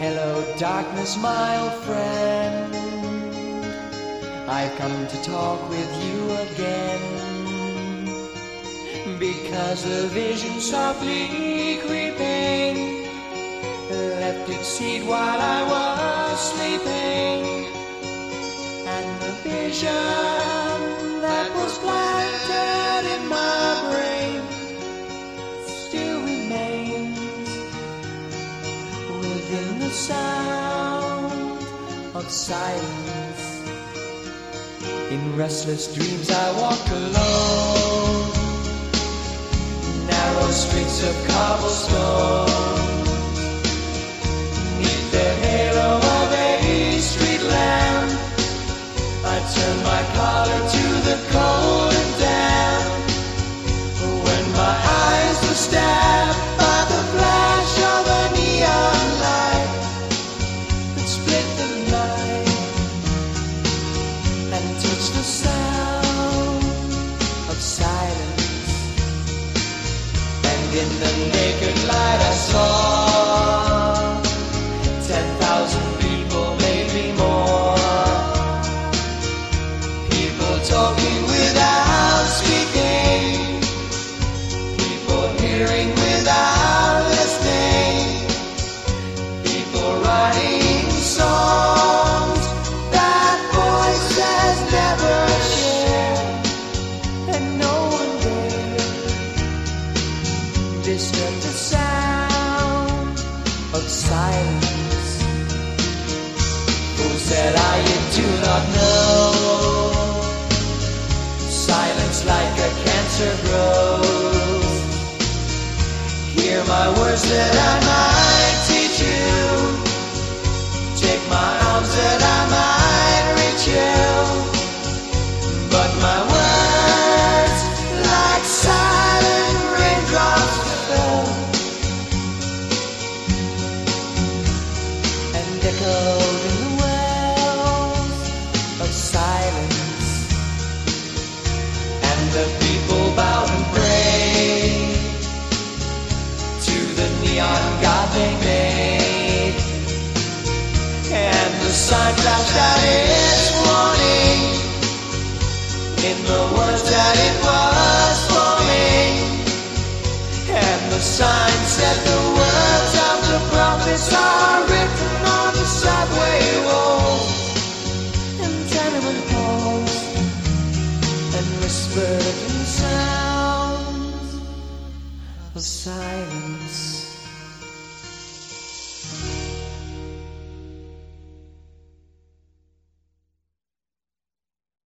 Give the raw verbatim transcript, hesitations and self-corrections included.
Hello, darkness, my old friend. I've come to talk with you again, because a vision softly creeping left its seed while I was sleeping, and the vision that was planted in my brain still remains within the sound of silence. In restless dreams I walked alone, narrow streets of cobblestone, neath the halo of a street lamp. I turned my collar to the cold and damp, when my eyes were stabbed by the flash of a neon light that split the night and touched the sound of silence. And in the naked light I saw ten thousand people, maybe more, people talking without speaking, people hearing without listening, people writing songs that voices never share, and no one dared disturb the sound of silence. Who said I, you do not know, silence like a cancer grows. Hear my words that I might teach you, take my arms that I might reach you, but my words like silent raindrops fell and echoed in the wells of silence. And the people bowed and prayed to the neon god they made, and the sign flashed out its warning in the words that it was.